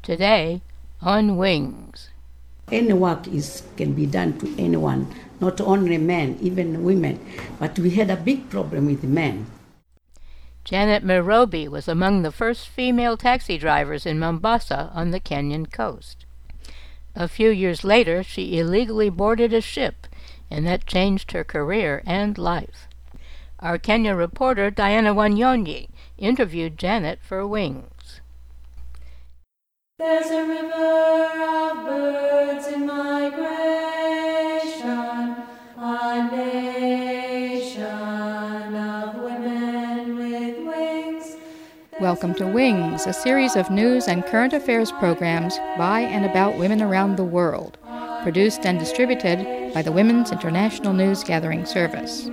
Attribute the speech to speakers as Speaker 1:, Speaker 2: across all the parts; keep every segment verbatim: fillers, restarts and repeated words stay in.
Speaker 1: Today on Wings.
Speaker 2: Any work is can be done to anyone, not only men, even women. But we had a big problem with men.
Speaker 1: Janet Mirobi was among the first female taxi drivers in Mombasa on the Kenyan coast. A few years later, she illegally boarded a ship, and that changed her career and life. Our Kenya reporter Diana Wanyonyi interviewed Janet for Wings.
Speaker 3: There's a river of birds in migration, a nation of women with wings.
Speaker 4: Welcome to Wings, a series of news and current affairs programs by and about women around the world, produced and distributed by the Women's International News Gathering Service.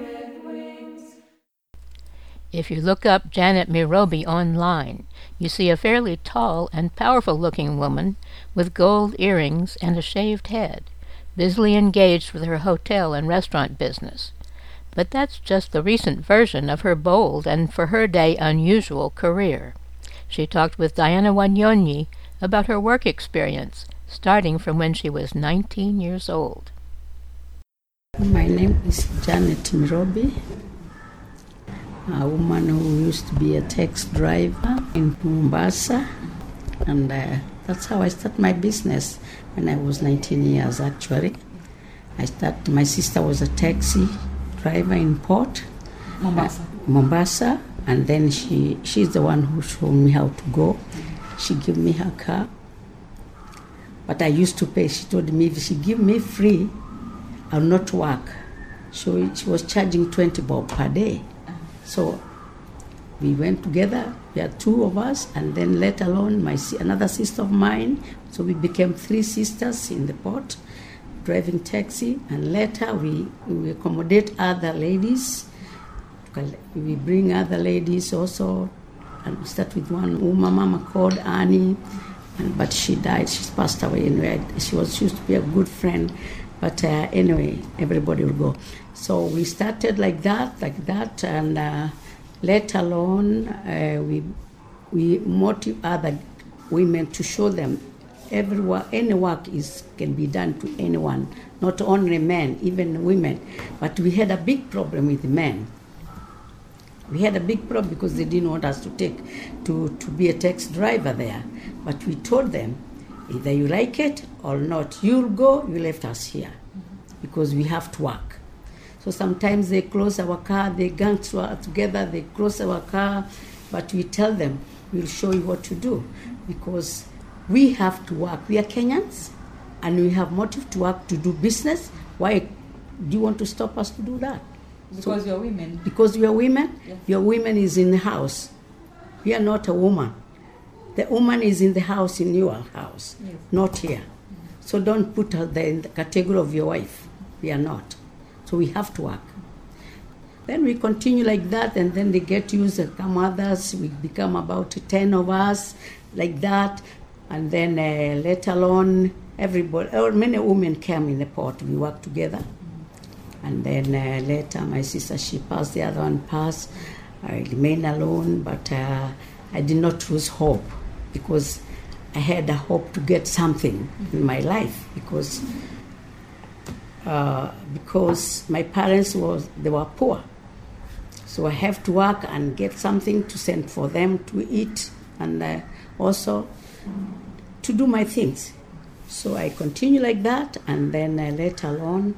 Speaker 1: If you look up Janet Mirobi online, you see a fairly tall and powerful-looking woman with gold earrings and a shaved head, busily engaged with her hotel and restaurant business. But that's just the recent version of her bold and, for her day, unusual career. She talked with Diana Wanyonyi about her work experience, starting from when she was nineteen years old.
Speaker 2: My name is Janet Mirobi, a woman who used to be a taxi driver in Mombasa, and uh, that's how I started my business when I was nineteen years actually. I started, my sister was a taxi driver in Port,
Speaker 4: Mombasa.
Speaker 2: Uh, Mombasa, and then she she's the one who showed me how to go. She gave me her car, but I used to pay. She told me if she give me free, I'll not work. So she was charging twenty bob per day. So we went together. We had two of us, and then let alone my another sister of mine. So we became three sisters in the port, driving taxi. And later we, we accommodate other ladies. We bring other ladies also. And we start with one woman, mama called Annie, and, but she died. She's passed away anyway. She was she used to be a good friend. But uh, anyway, everybody will go. So we started like that, like that, and uh, let alone uh, we we motivate other women to show them every work, any work is can be done to anyone, not only men, even women. But we had a big problem with men. We had a big problem because they didn't want us to take to, to be a taxi driver there. But we told them, either you like it or not, you'll go, you left us here because we have to work. So sometimes they close our car, they gang together, they close our car, but we tell them, we'll show you what to do because we have to work. We are Kenyans and we have motive to work, to do business. Why do you want to stop us to do that?
Speaker 4: Because
Speaker 2: so,
Speaker 4: you're women.
Speaker 2: Because we are women?
Speaker 4: Yes.
Speaker 2: Your woman is in the house. We are not a woman. The woman is in the house, in your house, yes. Not here. Mm-hmm. So don't put her there in the category of your wife. We are not. So we have to work. Then we continue like that, and then they get used, there come others, we become about ten of us, like that, and then uh, let alone everybody, or many women came in the port, we work together. Mm-hmm. And then uh, later my sister, she passed, the other one passed, I remained alone, but uh, I did not lose hope because I had a hope to get something mm-hmm. in my life because uh, because my parents was they were poor, so I have to work and get something to send for them to eat and uh, also to do my things. So I continue like that, and then uh, later on,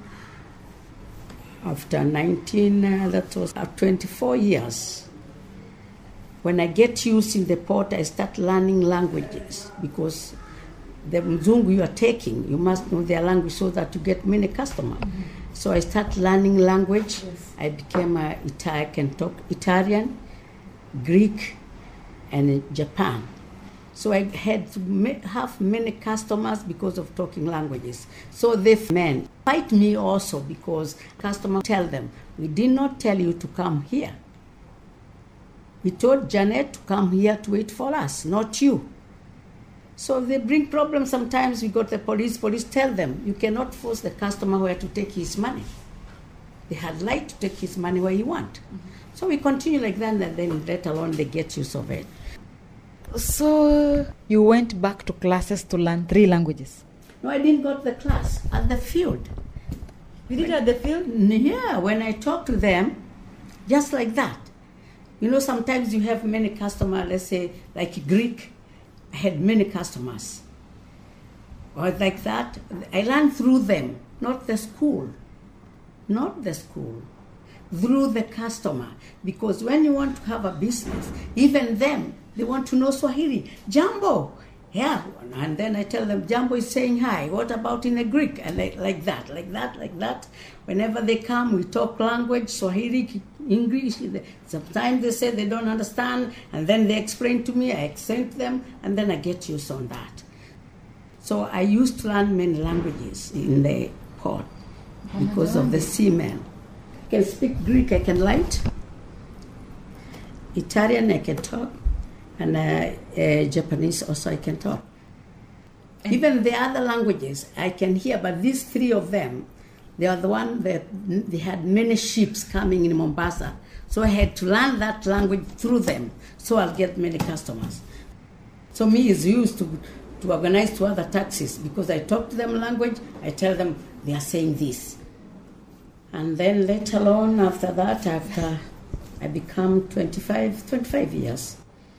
Speaker 2: after nineteen, uh, that was uh, twenty-four years. When I get used in the port, I start learning languages because the Mzungu you are taking, you must know their language so that you get many customers. Mm-hmm. So I start learning language. Yes. I became a Italian, I can talk Italian, Greek, and Japan. So I had to have many customers because of talking languages. So they men fight me also because customers tell them, we did not tell you to come here. We told Janet to come here to wait for us, not you. So they bring problems sometimes. We got the police. Police tell them, you cannot force the customer where to take his money. They had right to take his money where he want. Mm-hmm. So we continue like that, and then let alone they get use of it.
Speaker 5: So you went back to classes to learn three languages?
Speaker 2: No, I didn't go to the class, at the field.
Speaker 5: You did it at the field?
Speaker 2: Yeah, when I talk to them, just like that. You know, sometimes you have many customers, let's say, like Greek, I had many customers. Or like that. I learned through them, not the school. Not the school. Through the customer. Because when you want to have a business, even them, they want to know Swahili. Jambo. Yeah. And then I tell them, Jambo is saying hi. What about in the Greek? And like, like that, like that, like that. Whenever they come, we talk language, Swahili, English. Sometimes they say they don't understand, and then they explain to me, I explain to them, and then I get used on that. So I used to learn many languages in the port because of the seamen. I can speak Greek, I can write. Italian, I can talk. And uh, uh, Japanese also I can talk. Even the other languages I can hear, but these three of them, they are the one that they had many ships coming in Mombasa. So I had to learn that language through them, so I'll get many customers. So me is used to, to organize to other taxis because I talk to them language, I tell them they are saying this. And then later on after that, after I become twenty-five, twenty-five years.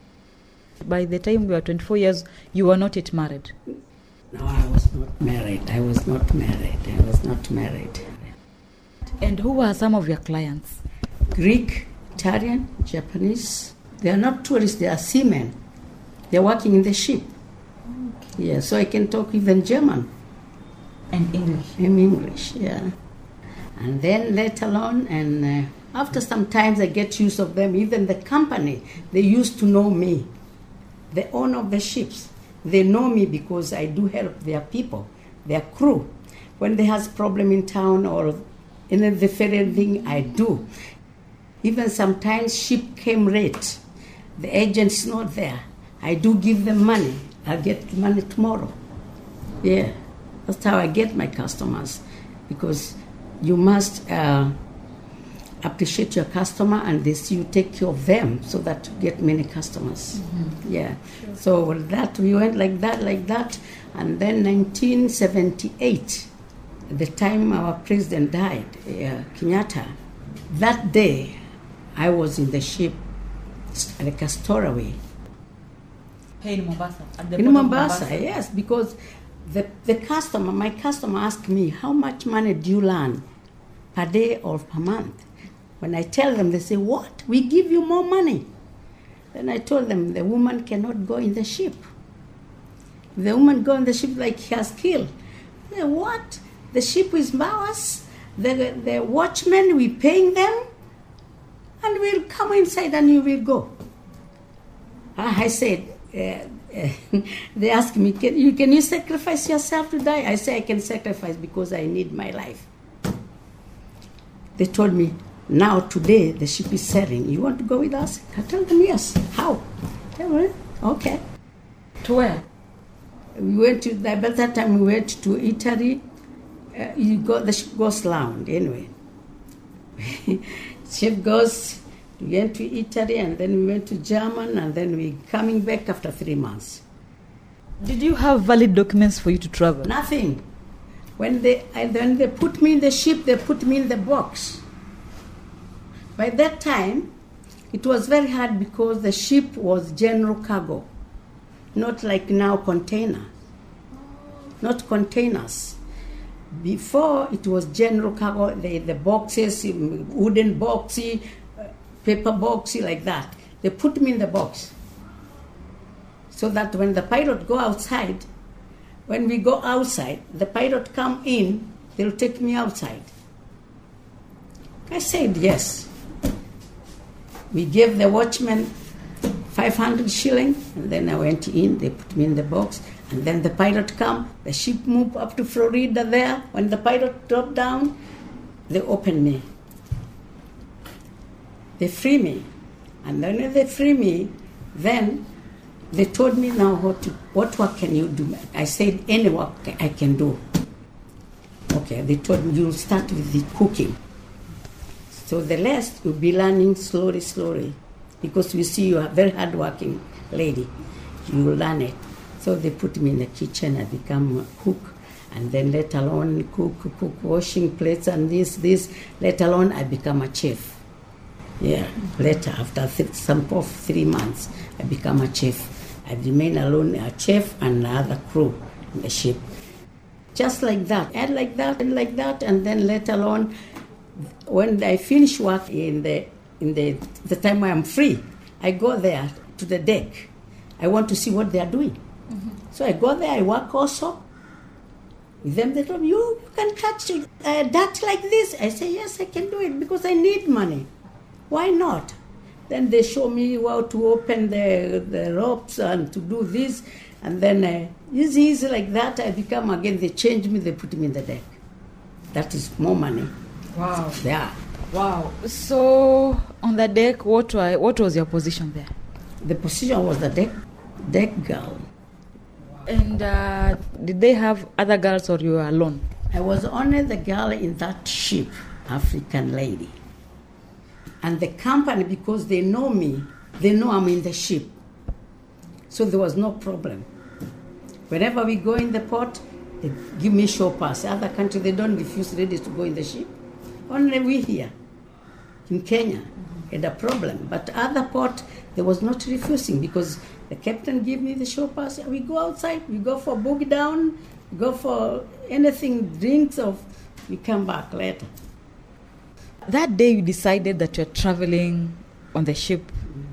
Speaker 5: By the time you were twenty-four years, you were not yet married?
Speaker 2: No, I was not married. I was not married. I was not married.
Speaker 5: And who were some of your clients?
Speaker 2: Greek, Italian, Japanese. They are not tourists, they are seamen. They are working in the ship. Okay. Yeah, so I can talk even German.
Speaker 5: And English?
Speaker 2: In English, yeah. And then later on, and uh, after some times I get used of them, even the company, they used to know me. The owner of the ships, they know me because I do help their people, their crew. When they has problem in town or any different thing, I do. Even sometimes ship came late, the agent's not there. I do give them money. I'll get money tomorrow. Yeah, that's how I get my customers, because you must uh, appreciate your customer and they see you take care of them so that you get many customers. Mm-hmm. Yeah. Sure. So that we went like that, like that. And then nineteen seventy-eight, the time our president died, uh, Kenyatta, that day I was in the ship, like a stowaway.
Speaker 5: Hey, in Mombasa? At the
Speaker 2: in Mombasa,
Speaker 5: Mombasa,
Speaker 2: yes, because the, the customer, my customer asked me, how much money do you earn per day or per month? When I tell them, they say, what? We give you more money. Then I told them, the woman cannot go in the ship. The woman go in the ship like he has killed. They say, what? The ship is ours. The, the watchmen, we paying them. And we'll come inside and you will go. I said, uh, uh, they asked me, can you, can you sacrifice yourself to die? I say, I can sacrifice because I need my life. They told me, now, today, the ship is sailing. You want to go with us? I told them, yes. How? They went, okay.
Speaker 5: To where?
Speaker 2: We went to, by that time, we went to Italy. Uh, you go, the ship goes round, anyway. Ship goes, we went to Italy, and then we went to Germany, and then we coming back after three months.
Speaker 5: Did you have valid documents for you to travel?
Speaker 2: Nothing. When they, and then they put me in the ship, they put me in the box. By that time, it was very hard because the ship was general cargo, not like now container, not containers. Before, it was general cargo, the, the boxes, wooden boxy, paper boxy, like that. They put me in the box so that when the pilot go outside, when we go outside, the pilot come in, they'll take me outside. I said yes. We gave the watchman five hundred shilling, and then I went in, they put me in the box, and then the pilot come, the ship moved up to Florida there. When the pilot dropped down, they opened me. They free me. And then when they free me, then they told me now what, to, what work can you do? I said, any work I can do. Okay, they told me, you'll start with the cooking. So the rest you'll be learning slowly, slowly. Because we see you are a very hardworking lady. you learn it. So they put me in the kitchen, I become a cook, and then let alone cook, cook, washing plates and this, this, let alone I become a chef. Yeah, later, after th- some of three months, I become a chef. I remain alone, a chef and another crew in the ship. Just like that, and like that, and like that, and then let alone, when I finish work in the in the the time when I'm free, I go there to the deck. I want to see what they are doing. Mm-hmm. So I go there, I work also. With them, they told me, you, you can catch uh, that like this. I say, yes, I can do it because I need money. Why not? Then they show me how to open the, the ropes and to do this. And then uh, easy, easy like that, I become again, they change me, they put me in the deck. That is more money.
Speaker 5: Wow.
Speaker 2: Yeah.
Speaker 5: Wow. So on the deck, what were, what was your position there?
Speaker 2: The position was the deck, deck girl.
Speaker 5: And uh, did they have other girls or you were alone?
Speaker 2: I was only the girl in that ship, African lady. And the company, because they know me, they know I'm in the ship. So there was no problem. Whenever we go in the port, they give me show pass. Other countries, they don't refuse ladies to go in the ship. Only we here, in Kenya, had a problem. But other port, there was not refusing because the captain gave me the show pass. We go outside, we go for boogie down, we go for anything, drinks, or we come back later.
Speaker 5: That day you decided that you're traveling on the ship.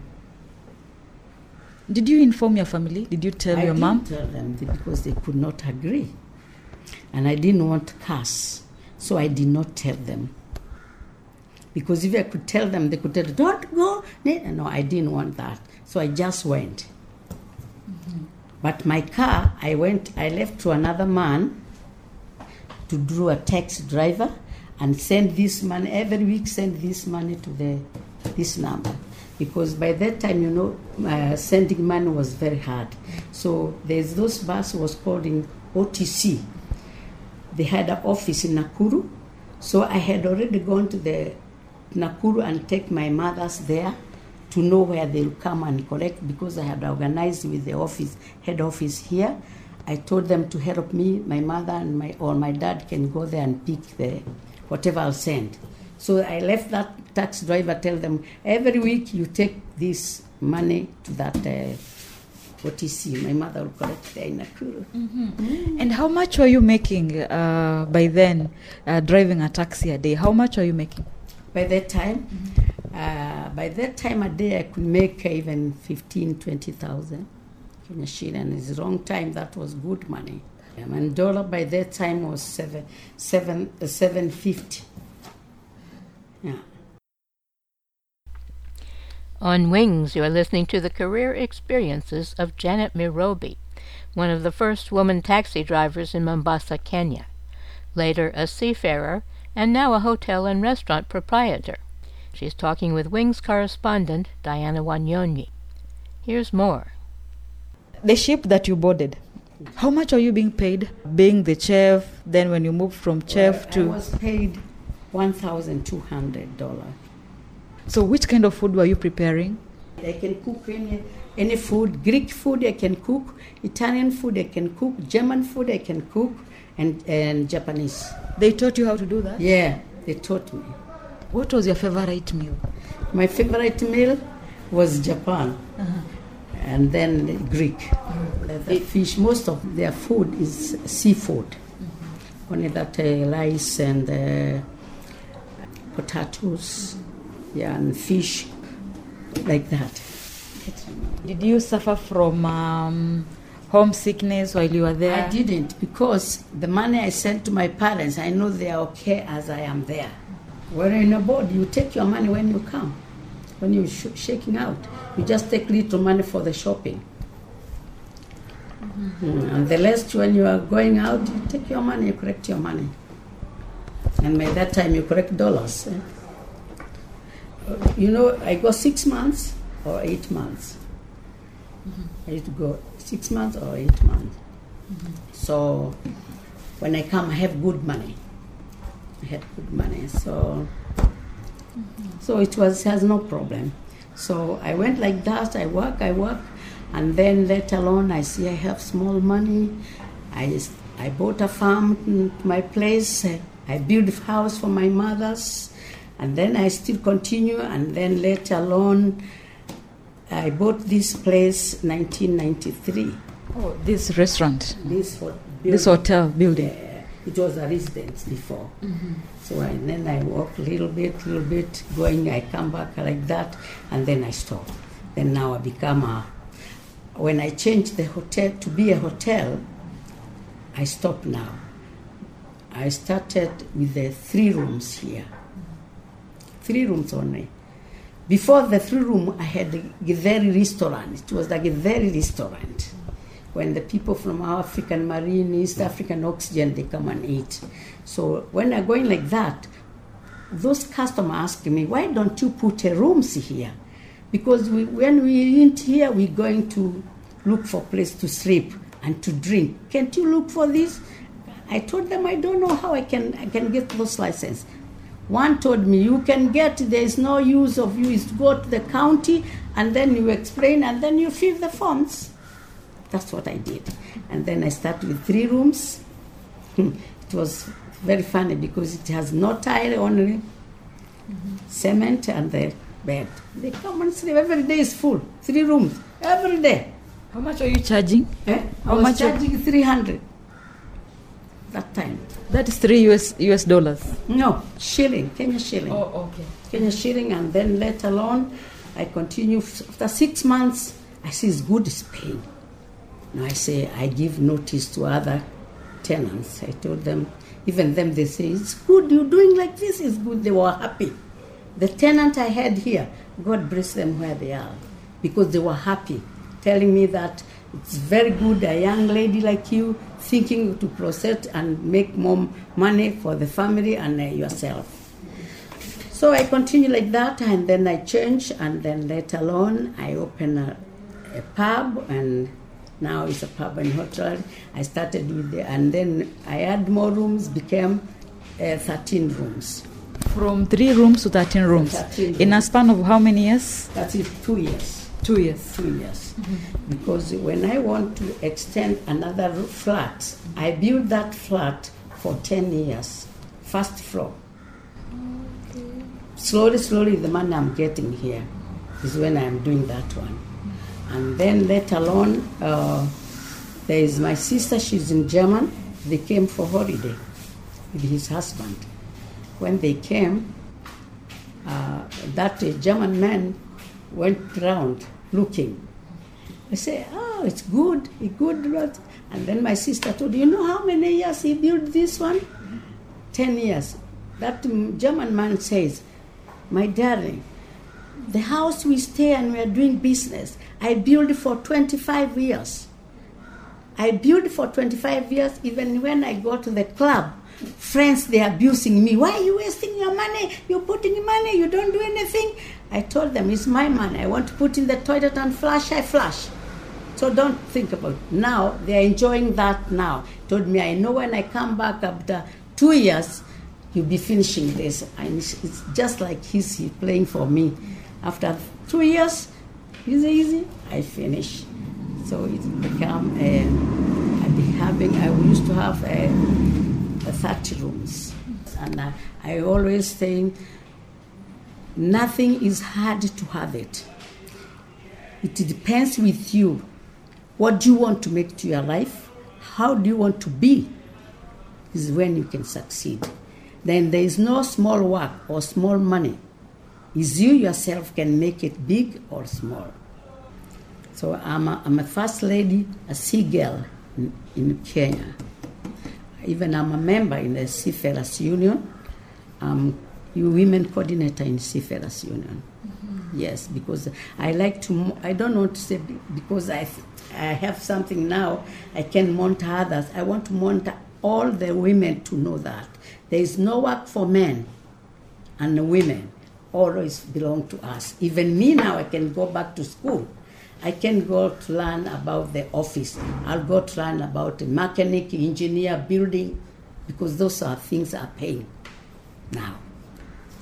Speaker 5: Did you inform your family? Did you tell
Speaker 2: I
Speaker 5: your mom?
Speaker 2: I didn't tell them because they could not agree. And I didn't want to curse, so I did not tell them. Because if I could tell them, they could tell, don't go. No, I didn't want that. So I just went. Mm-hmm. But my car, I went, I left to another man to do a taxi driver and send this money, every week send this money to the this number. Because by that time, you know, uh, sending money was very hard. So there's those bus was called in O T C. They had an office in Nakuru. So I had already gone to the Nakuru and take my mothers there to know where they'll come and collect because I had organized with the office, head office here. I told them to help me, my mother and my or my dad can go there and pick the whatever I'll send. So I left that taxi driver, tell them, every week you take this money to that uh, O T C. My mother will collect there in Nakuru.
Speaker 5: Mm-hmm. Mm. And how much were you making uh, by then, uh, driving a taxi a day? How much were you making?
Speaker 2: By that time, mm-hmm. uh, by that time a day I could make even fifteen, twenty thousand Kenya shilling. It's a long time, that was good money. Um, and dollar by that time was seven, seven, uh, seven fifty. Yeah.
Speaker 1: On Wings, you are listening to the career experiences of Janet Mirobi, one of the first woman taxi drivers in Mombasa, Kenya. Later a seafarer, and now a hotel and restaurant proprietor. She's talking with Wings correspondent Diana Wanyonyi. Here's more.
Speaker 5: The ship that you boarded, how much are you being paid? Being the chef, then when you moved from chef
Speaker 2: well,
Speaker 5: to...
Speaker 2: I was paid one thousand two hundred dollars.
Speaker 5: So which kind of food were you preparing?
Speaker 2: I can cook any, any food. Greek food I can cook, Italian food I can cook, German food I can cook, and, and Japanese.
Speaker 5: They taught you how to do that?
Speaker 2: Yeah, they taught me.
Speaker 5: What was your favorite meal?
Speaker 2: My favorite meal was Japan, uh-huh. and then Greek. Uh-huh. The fish, most of their food is seafood. Uh-huh. Only that uh, rice and uh, potatoes, yeah, and fish, like that.
Speaker 5: Did you suffer from um, homesickness while you were there?
Speaker 2: I didn't, because the money I sent to my parents, I know they are okay as I am there. When you're in a board, you take your money when you come. When you're sh- shaking out, you just take little money for the shopping. Mm-hmm. Mm, and the rest, when you are going out, you take your money, you collect your money. And by that time, you collect dollars. Eh? You know, I go six months or eight months. Mm-hmm. I used to go six months or eight months. Mm-hmm. So when I come, I have good money. I had good money, so mm-hmm. so it was has no problem. So I went like that. I work, I work, And then let alone I see I have small money. I, I bought a farm to my place. I built a house for my mothers. And then I still continue. And then let alone I bought this place nineteen ninety-three.
Speaker 5: Oh, this restaurant,
Speaker 2: This, ho-
Speaker 5: this hotel building.
Speaker 2: uh, it was a residence before. Mm-hmm. So I, then I walk a little bit, little bit, going, I come back like that, and then I stop. Then now I become a, when I changed the hotel to be a hotel, I stopped now. I started with the three rooms here. Three rooms only. Before the three room, I had a Githeri restaurant. It was like a Githeri restaurant. When the people from African Marine, East African Oxygen, they come and eat. So when I'm going like that, those customers ask me, why don't you put a rooms here? Because we, when we eat here, we're going to look for place to sleep and to drink. Can't you look for this? I told them I don't know how I can I can get those license. One told me, you can get, there is no use of you, is to go to the county and then you explain and then you fill the forms. That's what I did. And then I started with three rooms. It was very funny because it has no tile, only mm-hmm. cement and the bed. They come and sleep. Every day is full. Three rooms. Every day.
Speaker 5: How much are you charging?
Speaker 2: Eh?
Speaker 5: How
Speaker 2: I was
Speaker 5: much?
Speaker 2: charging three hundred that time.
Speaker 5: That is three U S U S dollars.
Speaker 2: No, shilling, Kenya shilling.
Speaker 5: Oh, okay.
Speaker 2: Kenya shilling, and then let alone, I continue. After six months, I see it's good, it's paying. Now I say, I give notice to other tenants. I told them, even them, they say, it's good, you're doing like this, it's good. They were happy. The tenant I had here, God bless them where they are, because they were happy, telling me that it's very good, a young lady like you, thinking to proceed and make more money for the family and uh, yourself. So I continue like that, and then I change, and then later on, I open a, a pub, and now it's a pub and hotel. I started with the, and then I had more rooms, became uh, thirteen rooms.
Speaker 5: From three rooms to thirteen rooms.
Speaker 2: thirteen
Speaker 5: In a
Speaker 2: rooms.
Speaker 5: span of how many years?
Speaker 2: That is two years.
Speaker 5: Two years.
Speaker 2: Two years. Mm-hmm. Because when I want to extend another flat, I build that flat for ten years, first floor. Okay. Slowly, slowly, the money I'm getting here is when I'm doing that one. And then let alone, uh, there is my sister, she's in German. They came for holiday with his husband. When they came, uh, that uh, German man went around looking. I say, oh, it's good, it's good. And then my sister told, you know how many years he built this one? Ten years. That German man says, my darling, the house we stay and we are doing business, I built for twenty-five years. I built for twenty-five years, even when I go to the club, friends, they're abusing me. Why are you wasting your money? You're putting money, you don't do anything. I told them, it's my money. I want to put in the toilet and flush, I flush. So don't think about it. Now, they're enjoying that now. Told me, I know when I come back after two years, you'll be finishing this. And it's, it's just like he's, he's playing for me. After two years, easy, easy, I finish. So it's become, uh, I've been having, I used to have uh, uh, thirty rooms. And I, I always saying, nothing is hard to have it. It depends with you. What do you want to make to your life? How do you want to be? Is when you can succeed. Then there is no small work or small money. Is you yourself can make it big or small. So I'm a, I'm a first lady, a sea girl in, in Kenya. Even I'm a member in the Seafarers Union. I'm a women coordinator in Seafarers Union. Mm-hmm. Yes, because I like to, I don't want to say because I, I have something now, I can monitor others. I want to monitor all the women to know that there is no work for men and the women. Always belong to us. Even me now, I can go back to school. I can go to learn about the office. I'll go to learn about the mechanic, engineer, building, because those are things are paying now.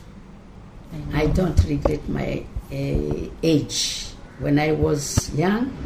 Speaker 2: I don't regret my uh, age. When I was young,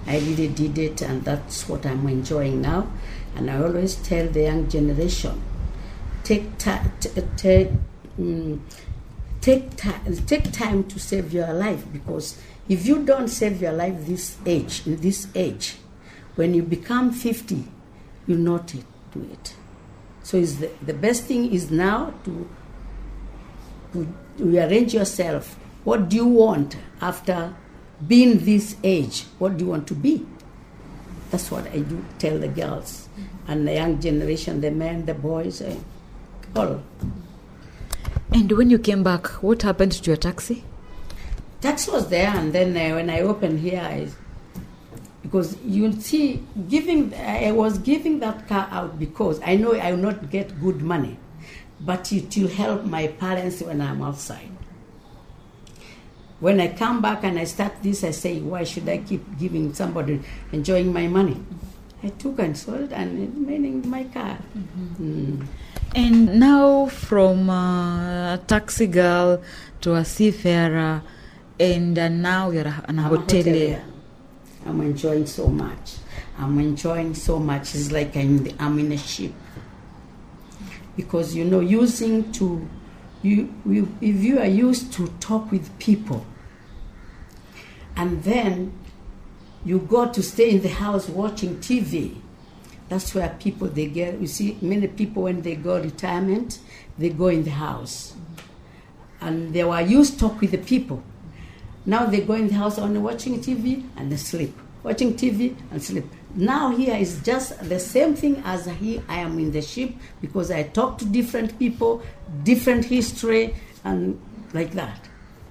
Speaker 2: I really did it, and that's what I'm enjoying now. And I always tell the young generation, take time, t- t- um, take time, take time to save your life, because if you don't save your life this age, in this age, when you become fifty, you'll not do it. So it's the, the best thing is now to, to rearrange yourself. What do you want after being this age? What do you want to be? That's what I do tell the girls and the young generation, the men, the boys, uh, all.
Speaker 5: And when you came back, what happened to your taxi?
Speaker 2: Taxi was there, and then uh, when I opened here, I, because you'll see, giving I was giving that car out because I know I will not get good money, but it will help my parents when I'm outside. When I come back and I start this, I say, why should I keep giving somebody enjoying my money? I took and sold and it made in my car. Mm-hmm. Mm.
Speaker 5: And now from uh, a taxi girl to a seafarer, and uh, now you're a, an
Speaker 2: I'm a
Speaker 5: hotelier.
Speaker 2: hotelier. I'm enjoying so much. I'm enjoying so much. It's like I'm in, the, I'm in a ship. Because, you know, using to, you, you, if you are used to talk with people, and then you go to stay in the house watching T V, that's where people, they get, you see, many people when they go retirement, they go in the house. And they were used to talk with the people. Now they go in the house only watching T V and they sleep. Watching T V and sleep. Now here is just the same thing as here I am in the ship, because I talk to different people, different history, and like that.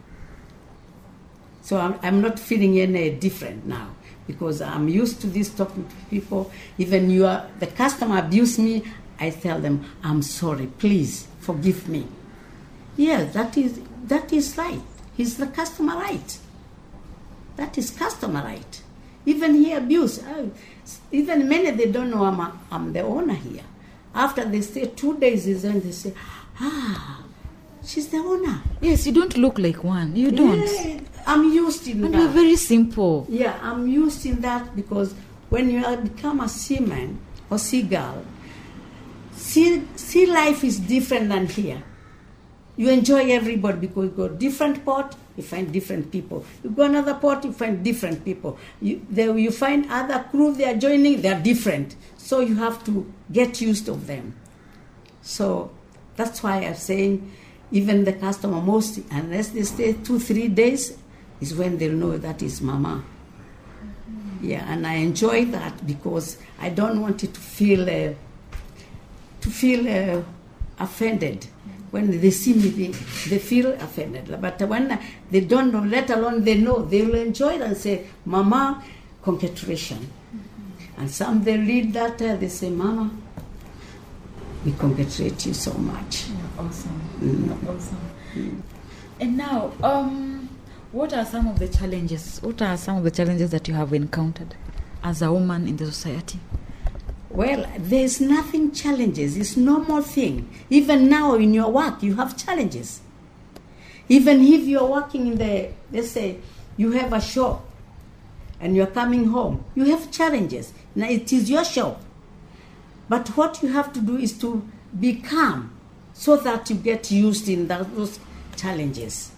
Speaker 2: So I'm, I'm not feeling any different now, because I'm used to this talking to people. Even you are, the customer abuse me, I tell them, I'm sorry, please forgive me. Yeah, that is that is right. He's the customer right. That is customer right. Even he abuse. Oh, even many, they don't know I'm, a, I'm the owner here. After they stay two days, is when they say, ah, she's the owner.
Speaker 5: Yes, you don't look like one. You don't.
Speaker 2: Yeah, I'm used in
Speaker 5: And
Speaker 2: that.
Speaker 5: you're very simple.
Speaker 2: Yeah, I'm used in that, because when you have become a seaman or seagull, sea, sea life is different than here. You enjoy everybody, because you go different port, you find different people. You go another port, you find different people. You, there, you find other crew they are joining, they are different. So you have to get used to them. So that's why I'm saying, even the customer, most, unless they stay two, three days, is when they'll know that is Mama. Yeah, and I enjoy that, because I don't want it to feel uh, to feel uh, offended. When they see me, they, they feel offended. But when they don't know, let alone they know, they will enjoy it and say, Mama, congratulations. Mm-hmm. And some they read that, uh, they say, Mama, we congratulate you so much.
Speaker 5: Yeah, awesome.
Speaker 2: Mm.
Speaker 5: Awesome. Mm. And now, um, what are some of the challenges? What are some of the challenges that you have encountered as a woman in the society?
Speaker 2: Well, there's nothing challenges. It's normal thing. Even now in your work, you have challenges. Even if you're working in the, let's say, you have a shop and you're coming home, you have challenges. Now it is your shop. But what you have to do is to be calm so that you get used in that, those challenges.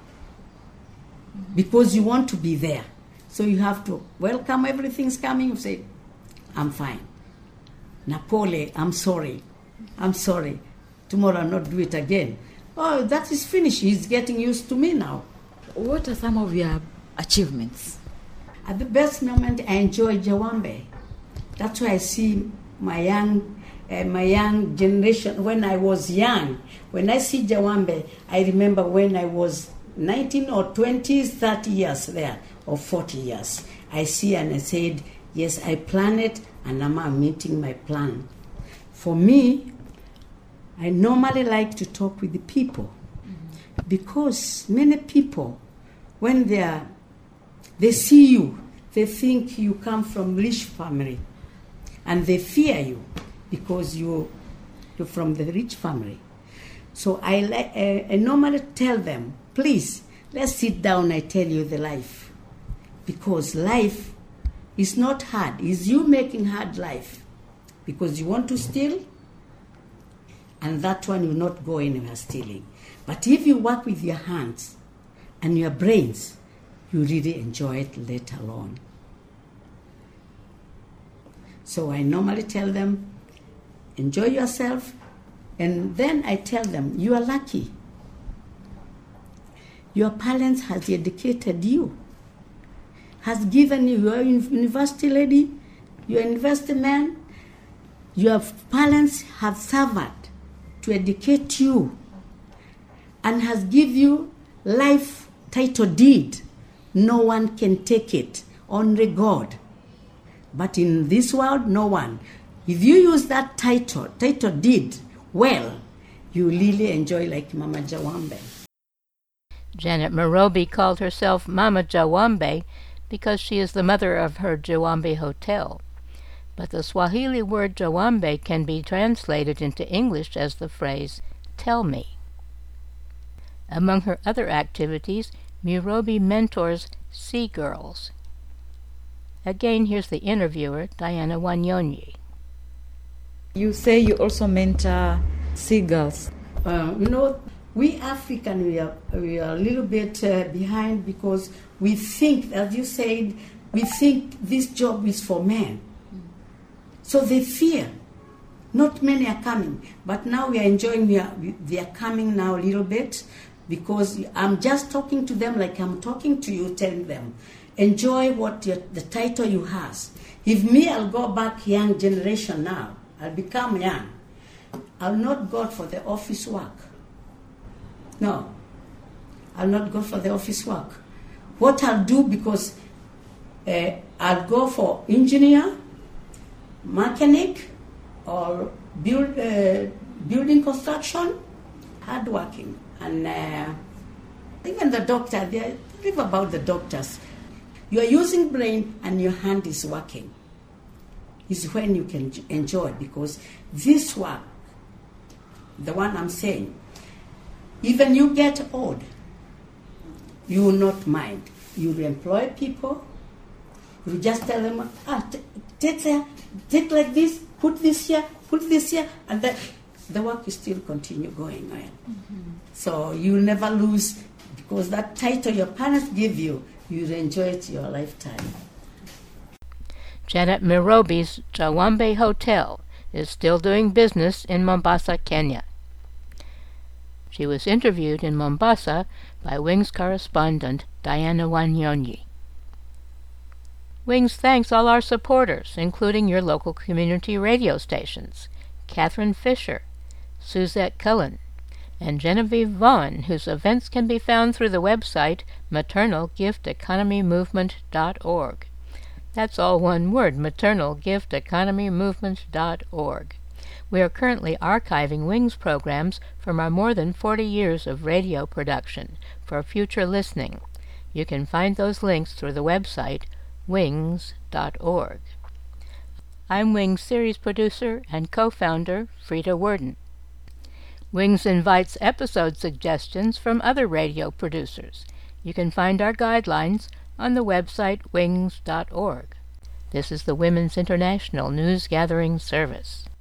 Speaker 2: Because you want to be there. So you have to welcome everything's coming, you say, I'm fine. Napoli, I'm sorry. I'm sorry. Tomorrow I'll not do it again. Oh, that is finished. He's getting used to me now.
Speaker 5: What are some of your achievements?
Speaker 2: At the best moment, I enjoy Jawambe. That's why I see my young, uh, my young generation. When I was young, when I see Jawambe, I remember when I was nineteen or twenty, thirty years there, or forty years. I see and I said, yes, I planned it, and now I'm meeting my plan. For me, I normally like to talk with the people, mm-hmm. because many people, when they are, they see you, they think you come from rich family, and they fear you because you, you're from the rich family. So I, like, I, I normally tell them, please, let's sit down, I tell you the life. Because life It's not hard. It's you making hard life because you want to steal, and that one will not go anywhere stealing. But if you work with your hands and your brains, you really enjoy it later on. So I normally tell them, enjoy yourself, and then I tell them, you are lucky. Your parents has educated you, has given you, you're a university lady, you're a university man, your parents have served to educate you and has give you life title deed. No one can take it, only God. But in this world, no one. If you use that title, title deed, well, you really enjoy like Mama Jawambe.
Speaker 1: Janet Mirobi called herself Mama Jawambe because she is the mother of her Jawambe Hotel. But the Swahili word Jawambe can be translated into English as the phrase, tell me. Among her other activities, Mirobi mentors Sea Girls. Again, here's the interviewer, Diana Wanyonyi.
Speaker 5: You say you also mentor seagulls.
Speaker 2: Uh, you know, we African, we are, we are a little bit uh, behind because we think, as you said, we think this job is for men. So they fear. Not many are coming. But now we are enjoying, we are, they are coming now a little bit because I'm just talking to them like I'm talking to you, telling them, enjoy what your, the title you has. If me, I'll go back young generation now. I'll become young. I'll not go for the office work. No. I'll not go for the office work. What I'll do, because uh, I'll go for engineer, mechanic, or build, uh, building construction, hardworking. And uh, even the doctor, they live about the doctors. You are using brain and your hand is working. Is when you can enjoy, because this work, the one I'm saying, even you get old, you will not mind. You will employ people. You just tell them, ah, t- take there, take like this, put this here, put this here, and then the work will still continue going on. Mm-hmm. So you'll never lose, because that title your parents give you, you'll enjoy it your lifetime.
Speaker 1: Janet Mirobi's Jawambe Hotel is still doing business in Mombasa, Kenya. She was interviewed in Mombasa by Wings correspondent Diana Wanyonyi. Wings thanks all our supporters, including your local community radio stations, Catherine Fisher, Suzette Cullen, and Genevieve Vaughn, whose events can be found through the website maternal gift economy movement dot org. That's all one word, maternal gift economy movement dot org. We are currently archiving Wings programs from our more than forty years of radio production for future listening. You can find those links through the website wings dot org. I'm Wings series producer and co-founder Frida Worden. Wings invites episode suggestions from other radio producers. You can find our guidelines on the website wings dot org. This is the Women's International News Gathering Service.